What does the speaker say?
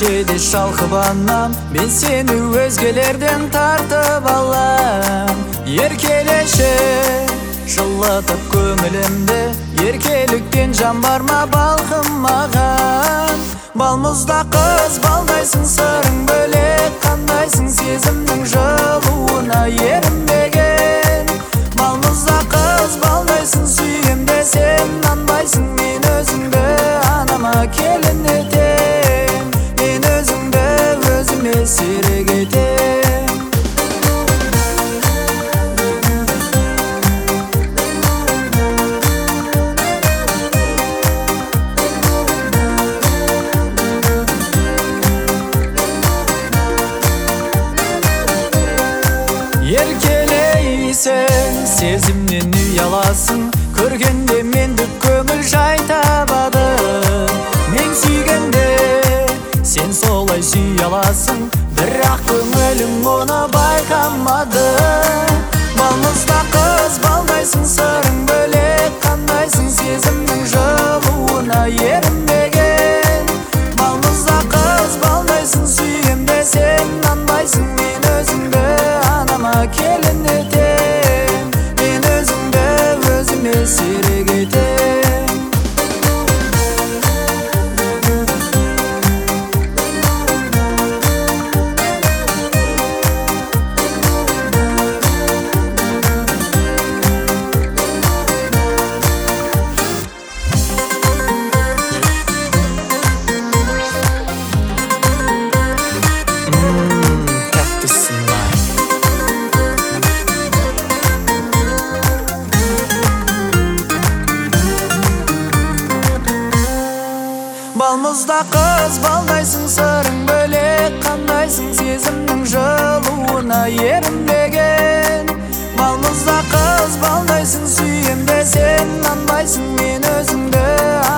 көшеде шалқып анам, мен сені өзгелерден тартып алам. Еркелеші жылытып көңілімді, еркеліктен жан бар ма балқым маған? Балмұзда қыз балдайсың, сырың бөлек қандайсың, сезімнің жылуына ерінбеген. Балмұзда қыз балдайсың, сүйем десем нанбайсың, мен өзіңді анама келін етем, мен өзіңді өзіме серік етем. Еркелейсің, сезімнен ұяласың, көргенде менді көңіл жай табады. Мен сүйгенде сен солай сүй аласың, бірақ көңілің оны байқамады. Балмұзда қыз балдайсың, сырың бөлек қандайсың, сезімнің жылуына ерінбеген. Балмұзда қыз балдайсың, сүйем десем нанбайсың, мен өзіңді анама келін етем, мен өзіңді өзіме серік етем. Балмұзда қыз балдайсың, сырың бөлек қандайсың, сезімнің жылуына ерінбеген. Балмұзда қыз балдайсың, сүйем десем нанбайсың, мен өзіңді